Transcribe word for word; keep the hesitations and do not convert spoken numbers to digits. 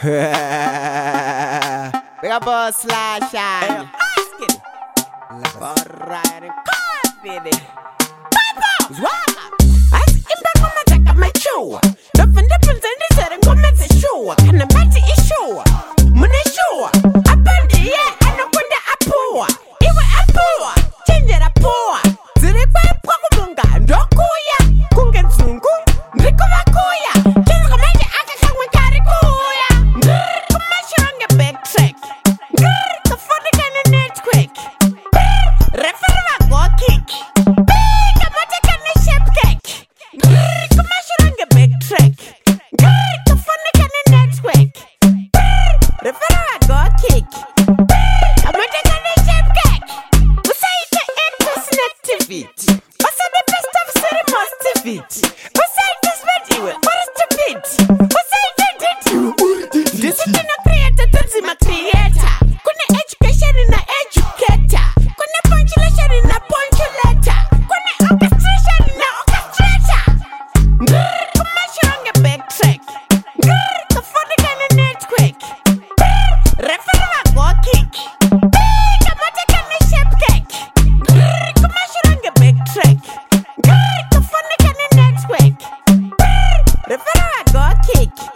Big up boss slash and alright and coffee. As impact on my jack of my show. Nothing different in this and comments is show. Can I match it show? Money show. I bend the yeah and I put the apple. It was apple. Change it apple. To the pipe, Kwakunga, and Rokoya. Kungan Sungu. Rico Makoya. Just come at the Akaka with Karikoya. Come on, you're on a big trick. The funny kind of net quick. Refer go kick. Come on, take a shape cake. Come on, you're on a big trick. The funny kind of net quick. Refer go kick. Come on, take a shape cake. We say the internet T V. What's the best of ceremony T V? We say this video. What is the bit? We say the did. This is the creator. This is my creator. Kuna education in a educator. Kuna punctuation in a punctulator. Kuna orchestration in a orchestrator. Grrr, come on, you're on a big trick. Grrr, the funny kind of net quick. Refer go kick. Come on, take a shape cake. Grrr, come on, you're on a big trick. Grrr, the funny kind of net quick. Refer go kick.